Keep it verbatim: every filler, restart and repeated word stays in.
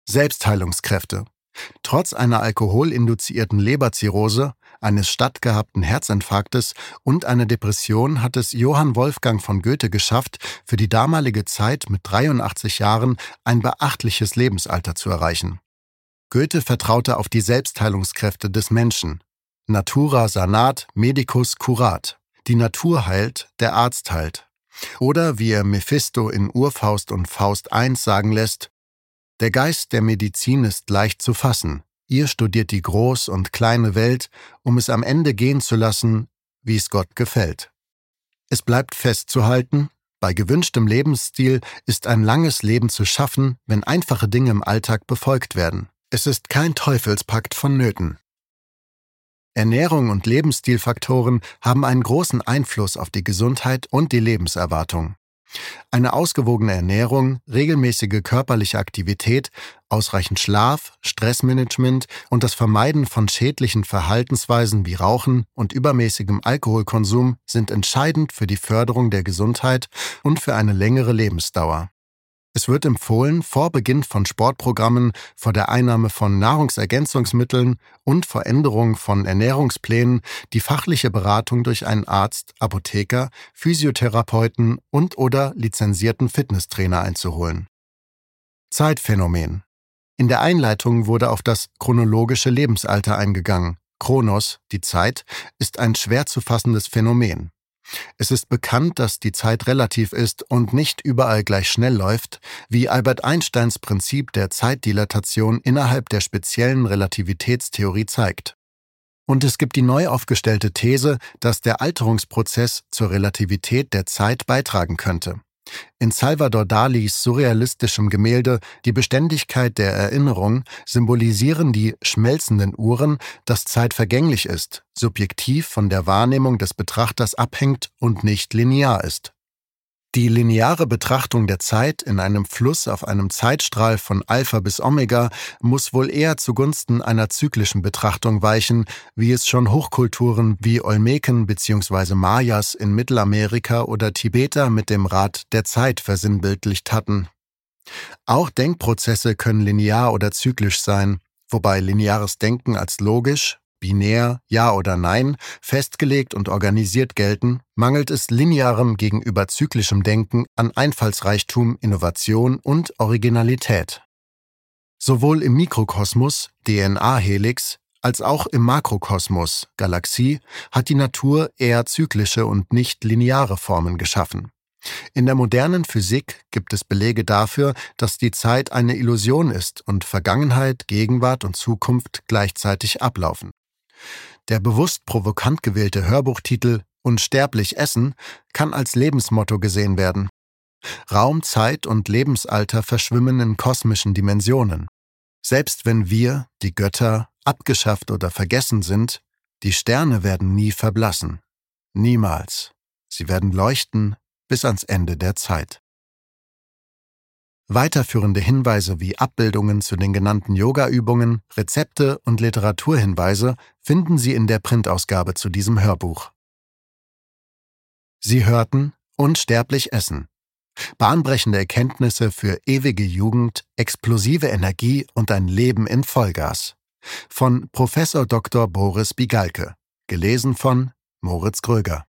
Selbstheilungskräfte. Trotz einer alkoholinduzierten Leberzirrhose, eines stattgehabten Herzinfarktes und einer Depression hat es Johann Wolfgang von Goethe geschafft, für die damalige Zeit mit dreiundachtzig Jahren ein beachtliches Lebensalter zu erreichen. Goethe vertraute auf die Selbstheilungskräfte des Menschen. Natura sanat, medicus curat. Die Natur heilt, der Arzt heilt. Oder wie er Mephisto in Urfaust und Faust eins sagen lässt: Der Geist der Medizin ist leicht zu fassen. Ihr studiert die groß und kleine Welt, um es am Ende gehen zu lassen, wie es Gott gefällt. Es bleibt festzuhalten, bei gewünschtem Lebensstil ist ein langes Leben zu schaffen, wenn einfache Dinge im Alltag befolgt werden. Es ist kein Teufelspakt vonnöten. Ernährung und Lebensstilfaktoren haben einen großen Einfluss auf die Gesundheit und die Lebenserwartung. Eine ausgewogene Ernährung, regelmäßige körperliche Aktivität, ausreichend Schlaf, Stressmanagement und das Vermeiden von schädlichen Verhaltensweisen wie Rauchen und übermäßigem Alkoholkonsum sind entscheidend für die Förderung der Gesundheit und für eine längere Lebensdauer. Es wird empfohlen, vor Beginn von Sportprogrammen, vor der Einnahme von Nahrungsergänzungsmitteln und vor Änderung von Ernährungsplänen die fachliche Beratung durch einen Arzt, Apotheker, Physiotherapeuten und/oder lizenzierten Fitnesstrainer einzuholen. Zeitphänomen. In der Einleitung wurde auf das chronologische Lebensalter eingegangen. Chronos, die Zeit, ist ein schwer zu fassendes Phänomen. Es ist bekannt, dass die Zeit relativ ist und nicht überall gleich schnell läuft, wie Albert Einsteins Prinzip der Zeitdilatation innerhalb der speziellen Relativitätstheorie zeigt. Und es gibt die neu aufgestellte These, dass der Alterungsprozess zur Relativität der Zeit beitragen könnte. In Salvador Dalis surrealistischem Gemälde Die Beständigkeit der Erinnerung symbolisieren die schmelzenden Uhren, dass Zeit vergänglich ist, subjektiv von der Wahrnehmung des Betrachters abhängt und nicht linear ist. Die lineare Betrachtung der Zeit in einem Fluss auf einem Zeitstrahl von Alpha bis Omega muss wohl eher zugunsten einer zyklischen Betrachtung weichen, wie es schon Hochkulturen wie Olmeken bzw. Mayas in Mittelamerika oder Tibeter mit dem Rad der Zeit versinnbildlicht hatten. Auch Denkprozesse können linear oder zyklisch sein, wobei lineares Denken als logisch, binär, ja oder nein, festgelegt und organisiert gelten, mangelt es linearem gegenüber zyklischem Denken an Einfallsreichtum, Innovation und Originalität. Sowohl im Mikrokosmos, D N A-Helix, als auch im Makrokosmos, Galaxie, hat die Natur eher zyklische und nicht lineare Formen geschaffen. In der modernen Physik gibt es Belege dafür, dass die Zeit eine Illusion ist und Vergangenheit, Gegenwart und Zukunft gleichzeitig ablaufen. Der bewusst provokant gewählte Hörbuchtitel »Unsterblich essen« kann als Lebensmotto gesehen werden. Raum, Zeit und Lebensalter verschwimmen in kosmischen Dimensionen. Selbst wenn wir, die Götter, abgeschafft oder vergessen sind, die Sterne werden nie verblassen. Niemals. Sie werden leuchten bis ans Ende der Zeit. Weiterführende Hinweise wie Abbildungen zu den genannten Yoga-Übungen, Rezepte und Literaturhinweise finden Sie in der Printausgabe zu diesem Hörbuch. Sie hörten Unsterblich essen. Bahnbrechende Erkenntnisse für ewige Jugend, explosive Energie und ein Leben in Vollgas. Von Professor Doktor Boris Bigalke. Gelesen von Moritz Gröger.